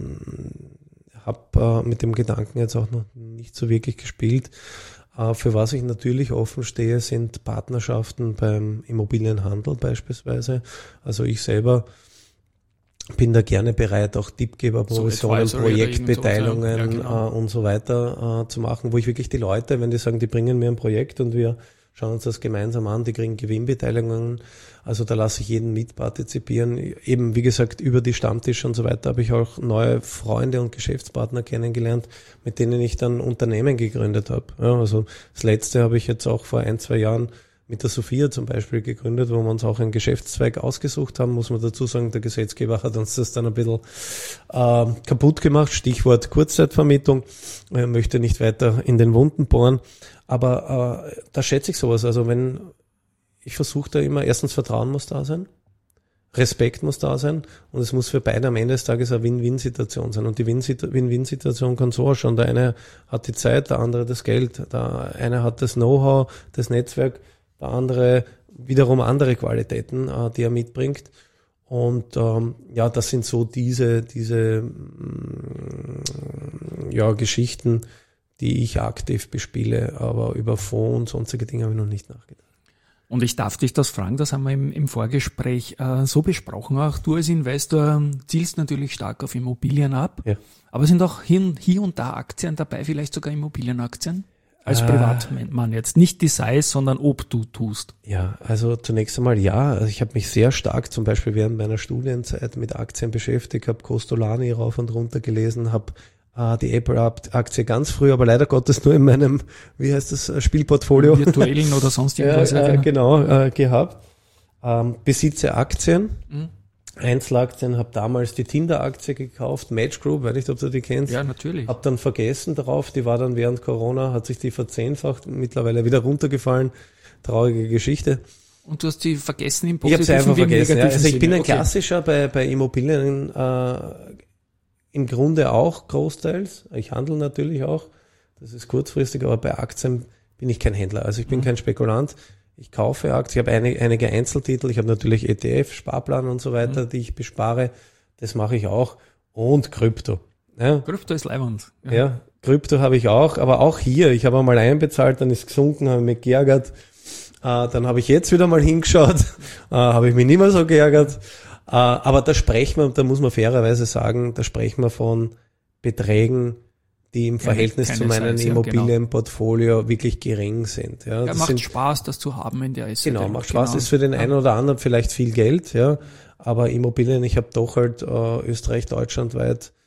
mit dem Gedanken jetzt auch noch nicht so wirklich gespielt. Für was ich natürlich offen stehe, sind Partnerschaften beim Immobilienhandel beispielsweise. Also ich selber bin da gerne bereit, auch Tippgeberprovisionen, so Projektbeteiligungen und so weiter zu machen, wo ich wirklich die Leute, wenn die sagen, die bringen mir ein Projekt und wir schauen uns das gemeinsam an, die kriegen Gewinnbeteiligungen, also da lasse ich jeden mitpartizipieren. Eben, wie gesagt, über die Stammtische und so weiter habe ich auch neue Freunde und Geschäftspartner kennengelernt, mit denen ich dann Unternehmen gegründet habe. Ja, also das letzte habe ich jetzt auch vor 1-2 Jahren mit der Sophia zum Beispiel gegründet, wo wir uns auch einen Geschäftszweig ausgesucht haben, muss man dazu sagen, der Gesetzgeber hat uns das dann ein bisschen kaputt gemacht, Stichwort Kurzzeitvermietung, möchte nicht weiter in den Wunden bohren, aber da schätze ich sowas, also ich versuche da immer, erstens Vertrauen muss da sein, Respekt muss da sein und es muss für beide am Ende des Tages eine Win-Win-Situation sein. Und die Win-Win-Situation kann so ausschauen, der eine hat die Zeit, der andere das Geld, der eine hat das Know-how, das Netzwerk, der andere wiederum andere Qualitäten, die er mitbringt. Und das sind so diese Geschichten, die ich aktiv bespiele, aber über Fonds und sonstige Dinge habe ich noch nicht nachgedacht. Und ich darf dich das fragen, das haben wir im Vorgespräch so besprochen auch. Du als Investor zielst natürlich stark auf Immobilien ab, aber sind auch hier und da Aktien dabei, vielleicht sogar Immobilienaktien? Als Privatmann jetzt, nicht die Size, sondern ob du tust. Ja, also zunächst einmal also ich habe mich sehr stark zum Beispiel während meiner Studienzeit mit Aktien beschäftigt, habe Costolani rauf und runter gelesen, habe die Apple-Aktie ganz früh, aber leider Gottes nur in meinem, wie heißt das, Spielportfolio. Virtuellen oder sonst irgendwas. Genau, gehabt. Besitze Aktien. Einzelaktien, habe damals die Tinder-Aktie gekauft, Match Group, weiß nicht, ob du die kennst. Ja, natürlich. Habe dann vergessen darauf, die war dann während Corona, hat sich die verzehnfacht, mittlerweile wieder runtergefallen. Traurige Geschichte. Und du hast sie vergessen im positiven? Ich habe sie einfach vergessen. Ja. Also ich bin ein klassischer bei Immobilien im Grunde auch großteils. Ich handle natürlich auch. Das ist kurzfristig, aber bei Aktien bin ich kein Händler. Also ich bin kein Spekulant. Ich kaufe Aktien, ich habe einige Einzeltitel, ich habe natürlich ETF, Sparplan und so weiter, die ich bespare. Das mache ich auch. Und Krypto. Ja. Krypto ist leibend. Ja, Krypto habe ich auch, aber auch hier. Ich habe einmal einbezahlt, dann ist es gesunken, habe mich geärgert. Dann habe ich jetzt wieder mal hingeschaut, habe ich mich nicht mehr so geärgert. Aber da sprechen wir, da muss man fairerweise sagen, da sprechen wir von Beträgen, die im Verhältnis zu meinem Immobilienportfolio wirklich gering sind. Ja, das macht Spaß, das zu haben in der Asset. Genau, macht Spaß, ist für den einen oder anderen vielleicht viel Geld, ja, aber Immobilien, ich habe doch halt Österreich, deutschlandweit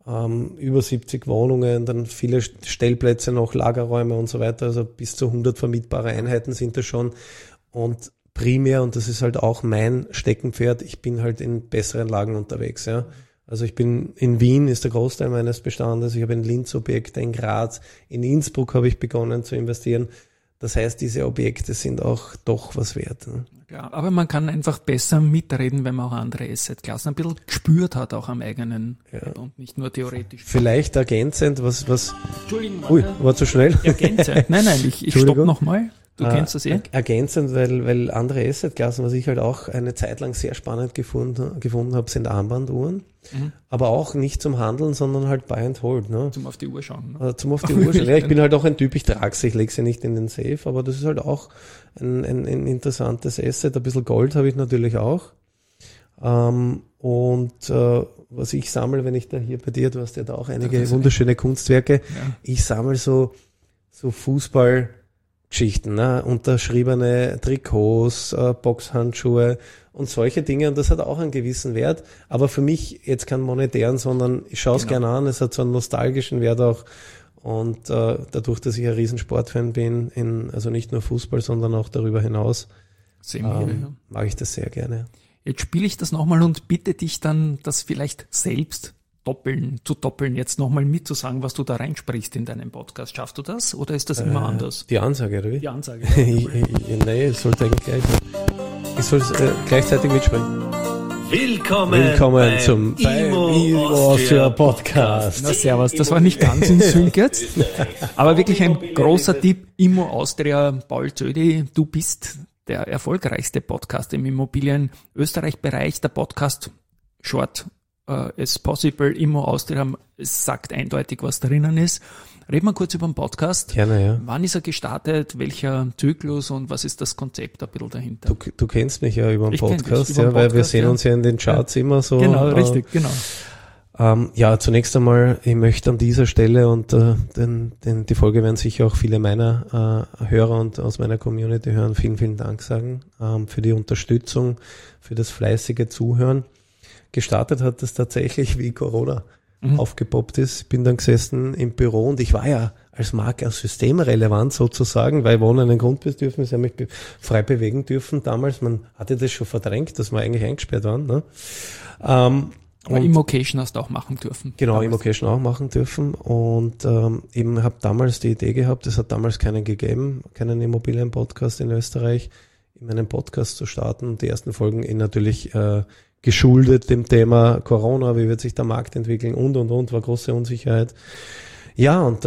über 70 Wohnungen, dann viele Stellplätze noch, Lagerräume und so weiter, also bis zu 100 vermietbare Einheiten sind das schon. Und primär, und das ist halt auch mein Steckenpferd, ich bin halt in besseren Lagen unterwegs, ja. Also ich bin in Wien, ist der Großteil meines Bestandes, ich habe in Linz Objekte, in Graz, in Innsbruck habe ich begonnen zu investieren. Das heißt, diese Objekte sind auch doch was wert. Ne? Ja, aber man kann einfach besser mitreden, wenn man auch andere Assetklassen ein bisschen gespürt hat, auch am eigenen und nicht nur theoretisch. Vielleicht ergänzend, was Entschuldigung, ui, war zu schnell. Ergänzend. Nein, ich stopp nochmal. Du kennst das eh? Ergänzend, weil andere Assetklassen, was ich halt auch eine Zeit lang sehr spannend gefunden habe, sind Armbanduhren. Aber auch nicht zum Handeln, sondern halt buy and hold. Ne? Zum auf die Uhr schauen. Ne? Zum auf die Uhr schauen. Ja, ich bin halt auch ein Typ, ich trage sie, ich lege sie nicht in den Safe, aber das ist halt auch ein interessantes Asset. Ein bisschen Gold habe ich natürlich auch. Was ich sammle, wenn ich da hier bei dir, du hast ja da auch einige wunderschöne Kunstwerke, ich sammle so Fußballgeschichten, ne? Unterschriebene Trikots, Boxhandschuhe und solche Dinge, und das hat auch einen gewissen Wert, aber für mich jetzt keinen monetären, sondern ich schaue es gerne an, es hat so einen nostalgischen Wert auch, und dadurch, dass ich ein Riesensportfan bin, also nicht nur Fußball, sondern auch darüber hinaus, mag ich das sehr gerne. Jetzt spiele ich das nochmal und bitte dich dann, das vielleicht selbst zu doppeln, jetzt nochmal mitzusagen, was du da reinsprichst in deinen Podcast. Schaffst du das oder ist das immer anders? Die Ansage, oder wie? Die Ansage. Nee, es sollte eigentlich gleich sein. Ich soll gleichzeitig mitsprechen. Willkommen zum Imo Austria Podcast. Na servus, das war nicht ganz in Sync jetzt, aber wirklich ein großer Tipp. Imo Austria, Paul Zödi, du bist der erfolgreichste Podcast im Immobilien-Österreich-Bereich. Der Podcast Short as Possible, Imo Austria, es sagt eindeutig, was drinnen ist. Reden wir kurz über den Podcast. Gerne, ja. Wann ist er gestartet? Welcher Zyklus und was ist das Konzept ein bisschen dahinter? Du kennst mich ja über den Podcast, weil wir sehen uns ja in den Charts immer so. Genau, richtig, genau. Zunächst einmal, ich möchte an dieser Stelle, und die Folge werden sicher auch viele meiner Hörer und aus meiner Community hören, vielen, vielen Dank sagen für die Unterstützung, für das fleißige Zuhören. Gestartet hat das tatsächlich, wie Corona aufgepoppt ist. Ich bin dann gesessen im Büro und ich war ja als Makler systemrelevant sozusagen, weil Wohnen ein Grundbedürfnis, ich habe mich frei bewegen dürfen damals. Man hatte das schon verdrängt, dass wir eigentlich eingesperrt waren. Ne? Aber Immocation hast du auch machen dürfen. Genau, Immocation auch machen dürfen, und eben habe damals die Idee gehabt, es hat damals keinen gegeben, keinen Immobilien-Podcast in Österreich, in einen Podcast zu starten. Die ersten Folgen natürlich geschuldet dem Thema Corona, wie wird sich der Markt entwickeln und, war große Unsicherheit. Ja, und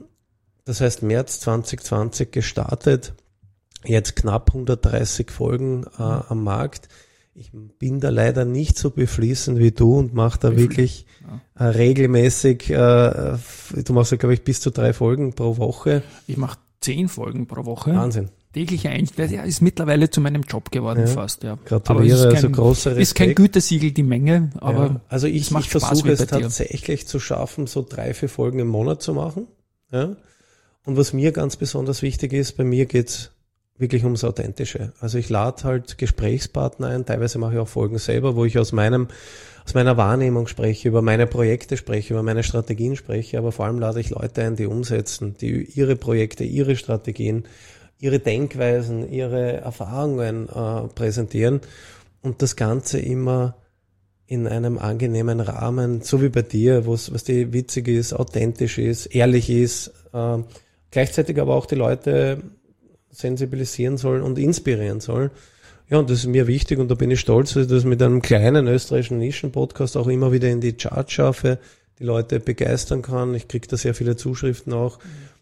das heißt März 2020 gestartet, jetzt knapp 130 Folgen am Markt. Ich bin da leider nicht so befließend wie du und mache da wirklich regelmäßig, du machst ja, glaube ich, bis zu 3 Folgen pro Woche. Ich mache 10 Folgen pro Woche. Wahnsinn. Tägliche Einstellung, ist mittlerweile zu meinem Job geworden fast, ja. Gratuliere, also großer Respekt. Ist kein Gütesiegel, die Menge, aber also ich versuche es tatsächlich zu schaffen, so 3-4 Folgen im Monat zu machen. Ja. Und was mir ganz besonders wichtig ist, bei mir geht's wirklich ums Authentische. Also ich lade halt Gesprächspartner ein, teilweise mache ich auch Folgen selber, wo ich aus meiner Wahrnehmung spreche, über meine Projekte spreche, über meine Strategien spreche, aber vor allem lade ich Leute ein, die umsetzen, die ihre Projekte, ihre Strategien, ihre Denkweisen, ihre Erfahrungen präsentieren, und das Ganze immer in einem angenehmen Rahmen, so wie bei dir, was die witzig ist, authentisch ist, ehrlich ist, gleichzeitig aber auch die Leute sensibilisieren soll und inspirieren soll. Ja, und das ist mir wichtig, und da bin ich stolz, dass ich das mit einem kleinen österreichischen Nischen-Podcast auch immer wieder in die Charts schaffe, die Leute begeistern kann. Ich kriege da sehr viele Zuschriften auch,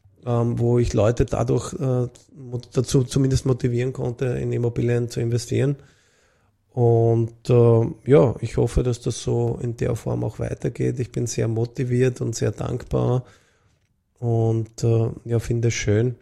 wo ich Leute dadurch dazu zumindest motivieren konnte, in Immobilien zu investieren. Und ich hoffe, dass das so in der Form auch weitergeht. Ich bin sehr motiviert und sehr dankbar und finde es schön,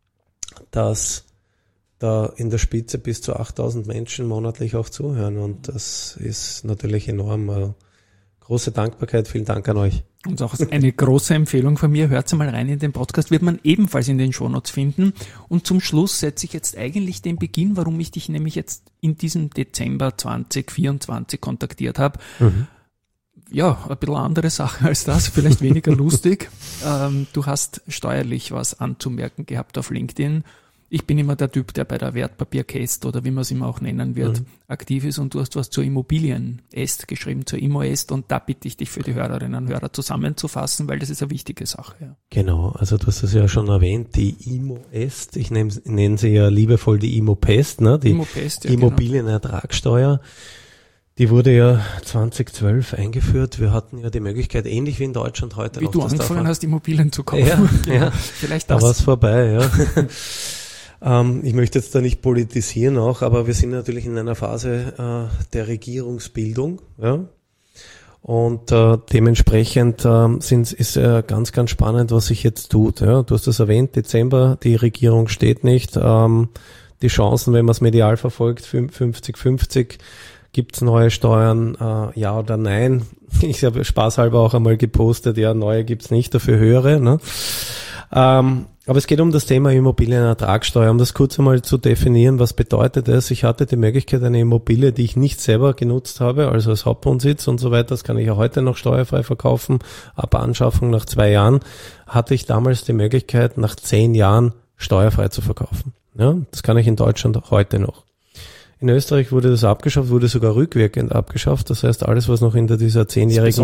dass da in der Spitze bis zu 8.000 Menschen monatlich auch zuhören, und das ist natürlich enorm. Große Dankbarkeit, vielen Dank an euch. Und auch eine große Empfehlung von mir, hört mal rein in den Podcast, wird man ebenfalls in den Shownotes finden. Und zum Schluss setze ich jetzt eigentlich den Beginn, warum ich dich nämlich jetzt in diesem Dezember 2024 kontaktiert habe. ein bisschen andere Sache als das, vielleicht weniger lustig. Du hast steuerlich was anzumerken gehabt auf LinkedIn. Ich bin immer der Typ, der bei der Wertpapierkäst oder wie man es immer auch nennen wird, aktiv ist, und du hast was zur Immobilien-Est geschrieben, zur Immo-Est, und da bitte ich dich für die Hörerinnen und Hörer zusammenzufassen, weil das ist eine wichtige Sache. Ja. Genau, also du hast es ja schon erwähnt, die Immo-Est, ich nenne sie ja liebevoll die Immo-Pest, ne? Die Immo-Pest, ja, Immobilienertragssteuer. Die wurde ja 2012 eingeführt. Wir hatten ja die Möglichkeit, ähnlich wie in Deutschland heute. Wie du angefangen hast, Immobilien zu kaufen. Ja. Vielleicht das. Da war es vorbei, ja. Ich möchte jetzt da nicht politisieren auch, aber wir sind natürlich in einer Phase der Regierungsbildung, ja. Und dementsprechend ist ganz, ganz spannend, was sich jetzt tut. Ja. Du hast das erwähnt, Dezember, die Regierung steht nicht. Die Chancen, wenn man es medial verfolgt, 50-50. Gibt's neue Steuern, ja oder nein? Ich habe spaßhalber auch einmal gepostet, ja, neue gibt's nicht, dafür höhere. Ne? Aber es geht um das Thema Immobilienertragssteuer. Um das kurz einmal zu definieren, was bedeutet das? Ich hatte die Möglichkeit, eine Immobilie, die ich nicht selber genutzt habe, also als Hauptwohnsitz und so weiter, das kann ich ja heute noch steuerfrei verkaufen, ab Anschaffung nach 2 Jahren, hatte ich damals die Möglichkeit, nach 10 Jahren steuerfrei zu verkaufen. Ja, das kann ich in Deutschland auch heute noch. In Österreich wurde das abgeschafft, wurde sogar rückwirkend abgeschafft. Das heißt, alles, was noch hinter dieser 10-jährigen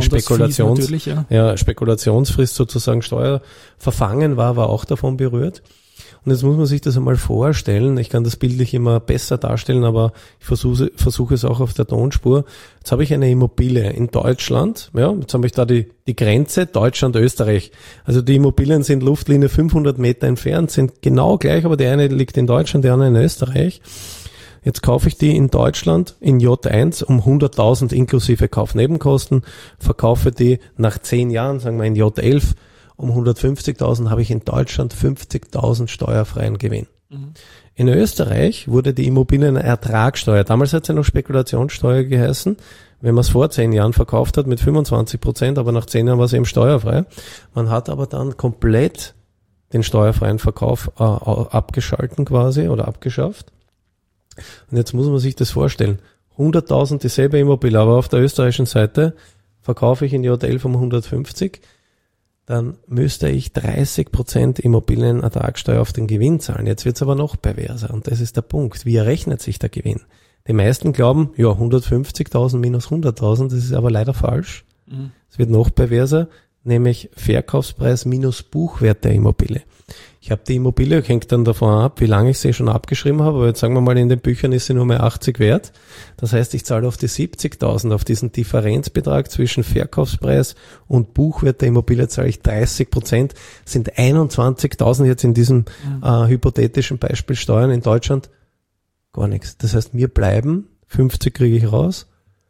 Spekulationsfrist sozusagen Steuer verfangen war auch davon berührt. Und jetzt muss man sich das einmal vorstellen. Ich kann das bildlich immer besser darstellen, aber ich versuche es auch auf der Tonspur. Jetzt habe ich eine Immobilie in Deutschland. Ja, jetzt habe ich da die Grenze Deutschland-Österreich. Also die Immobilien sind Luftlinie 500 Meter entfernt, sind genau gleich, aber die eine liegt in Deutschland, die andere in Österreich. Jetzt kaufe ich die in Deutschland in J1 um 100.000 inklusive Kaufnebenkosten, verkaufe die nach 10 Jahren, sagen wir in J11, um 150.000, habe ich in Deutschland 50.000 steuerfreien Gewinn. In Österreich wurde die Immobilienertragssteuer, damals hat sie noch Spekulationssteuer geheißen, wenn man es vor 10 Jahren verkauft hat mit 25%, aber nach 10 Jahren war es eben steuerfrei. Man hat aber dann komplett den steuerfreien Verkauf abgeschalten quasi oder abgeschafft. Und jetzt muss man sich das vorstellen. 100.000 dieselbe Immobilie, aber auf der österreichischen Seite verkaufe ich in J11 um 150, dann müsste ich 30% Immobilienertragssteuer auf den Gewinn zahlen. Jetzt wird's aber noch perverser und das ist der Punkt. Wie errechnet sich der Gewinn? Die meisten glauben, ja, 150.000 minus 100.000, das ist aber leider falsch. Es wird noch perverser, nämlich Verkaufspreis minus Buchwert der Immobilie. Ich habe die Immobilie, hängt dann davon ab, wie lange ich sie schon abgeschrieben habe, aber jetzt sagen wir mal, in den Büchern ist sie nur mehr 80 wert. Das heißt, ich zahle auf die 70.000, auf diesen Differenzbetrag zwischen Verkaufspreis und Buchwert der Immobilie zahle ich 30%, sind 21.000 jetzt in diesem hypothetischen Beispiel Steuern in Deutschland, gar nichts. Das heißt, mir bleiben, 50 kriege ich raus,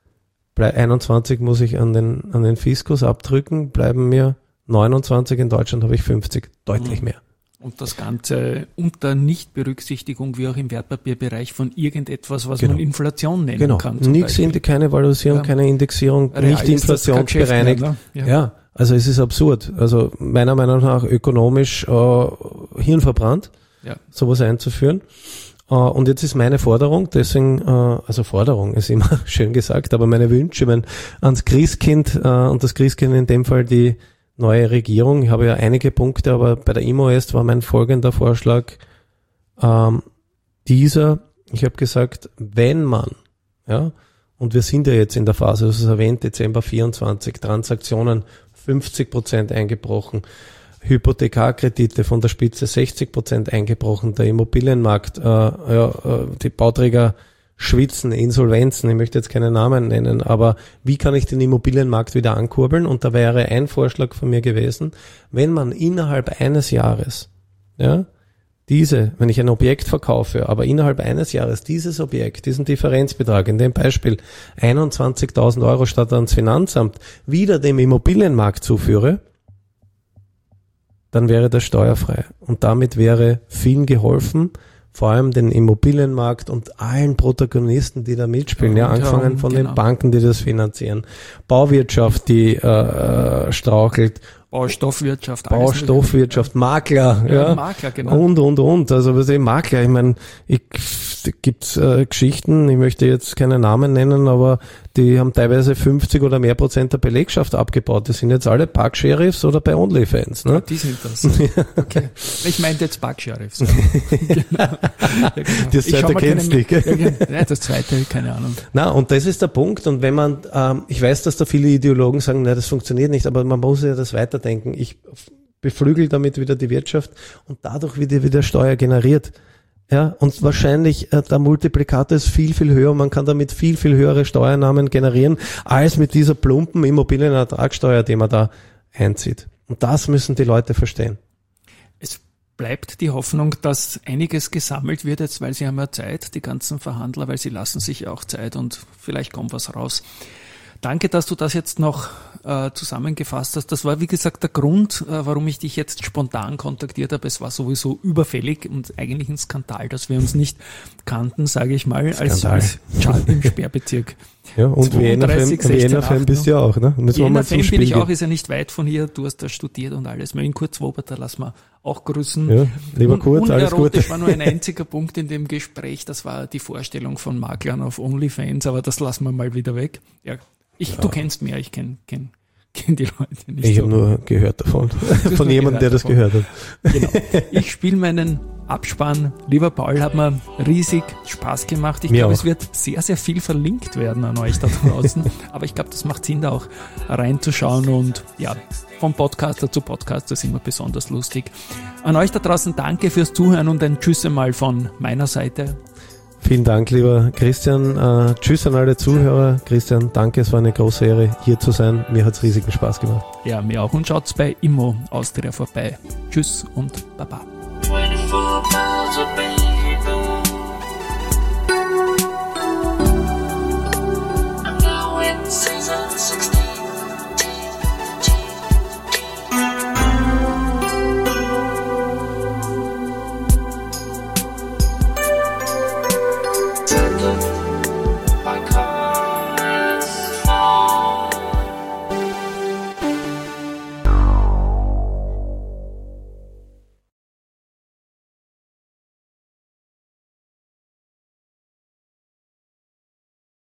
21 muss ich an den Fiskus abdrücken, bleiben mir 29, in Deutschland habe ich 50, deutlich mehr. Und das Ganze unter Nichtberücksichtigung, wie auch im Wertpapierbereich, von irgendetwas, was man Inflation nennen kann. Nichts, keine Valorisierung, keine Indexierung, nicht inflationsbereinigt. Ne? Ja, also es ist absurd. Also meiner Meinung nach ökonomisch hirnverbrannt, sowas einzuführen. Und jetzt ist meine Forderung, deswegen, also Forderung ist immer schön gesagt, aber meine Wünsche ans Christkind, und das Christkind in dem Fall die neue Regierung. Ich habe ja einige Punkte, aber bei der Immo-Est war mein folgender Vorschlag ich habe gesagt, wenn man, und wir sind ja jetzt in der Phase, du hast es erwähnt, Dezember 24, Transaktionen 50% eingebrochen, Hypothekarkredite von der Spitze 60% eingebrochen, der Immobilienmarkt, die Bauträger schwitzen, Insolvenzen, ich möchte jetzt keine Namen nennen, aber wie kann ich den Immobilienmarkt wieder ankurbeln? Und da wäre ein Vorschlag von mir gewesen, wenn man innerhalb eines Jahres, wenn ich ein Objekt verkaufe, aber innerhalb eines Jahres dieses Objekt, diesen Differenzbetrag, in dem Beispiel 21.000 Euro statt ans Finanzamt, wieder dem Immobilienmarkt zuführe, dann wäre das steuerfrei. Und damit wäre vielen geholfen, vor allem den Immobilienmarkt und allen Protagonisten, die da mitspielen, angefangen von den Banken, die das finanzieren, Bauwirtschaft, die strauchelt, Baustoffwirtschaft, Makler, Makler, genau. Und. Also was Makler, ich meine, gibt's Geschichten, ich möchte jetzt keine Namen nennen, aber die haben teilweise 50 oder mehr Prozent der Belegschaft abgebaut. Die sind jetzt alle Park-Sheriffs oder bei OnlyFans. Ne? Die sind das. Okay. Ich meinte jetzt Park-Sheriffs. Ja. Genau. Das zweite kennst du nicht, gell? Ja, das zweite, keine Ahnung. Na, und das ist der Punkt. Und wenn man, ich weiß, dass da viele Ideologen sagen, na, das funktioniert nicht, aber man muss ja das weiterdenken. Ich beflügel damit wieder die Wirtschaft und dadurch wird wieder Steuer generiert. Ja, und wahrscheinlich der Multiplikator ist viel, viel höher. Man kann damit viel, viel höhere Steuereinnahmen generieren, als mit dieser plumpen Immobilienertragssteuer, die man da einzieht. Und das müssen die Leute verstehen. Es bleibt die Hoffnung, dass einiges gesammelt wird jetzt, weil sie haben ja Zeit, die ganzen Verhandler, weil sie lassen sich auch Zeit und vielleicht kommt was raus. Danke, dass du das jetzt noch zusammengefasst hast. Das war, wie gesagt, der Grund, warum ich dich jetzt spontan kontaktiert habe. Es war sowieso überfällig und eigentlich ein Skandal, dass wir uns nicht kannten, sage ich mal, als Charlie im Sperrbezirk. Ja, und Wiener-Fan bist du ja auch, ne? Wiener-Fan bin ich auch, ist ja nicht weit von hier. Du hast da studiert und alles. Melvin Kurz-Wobert, da lassen wir auch grüßen. Ja, lieber Kurz, alles Gute. Das war nur ein einziger Punkt in dem Gespräch. Das war die Vorstellung von Maklern auf OnlyFans, aber das lassen wir mal wieder weg. Ja. Du kennst mehr, ich kenn die Leute nicht. Ich habe nur gehört davon. Von jemandem, der das gehört hat. Genau. Ich spiele meinen Abspann. Lieber Paul, hat mir riesig Spaß gemacht. Ich glaube, es wird sehr, sehr viel verlinkt werden an euch da draußen. Aber ich glaube, das macht Sinn, da auch reinzuschauen. Und ja, vom Podcaster zu Podcaster ist immer besonders lustig. An euch da draußen danke fürs Zuhören und ein Tschüss einmal von meiner Seite. Vielen Dank, lieber Christian. Tschüss an alle Zuhörer. Christian, danke, es war eine große Ehre, hier zu sein. Mir hat es riesigen Spaß gemacht. Ja, mir auch. Und schaut's bei Immo Austria vorbei. Tschüss und Baba.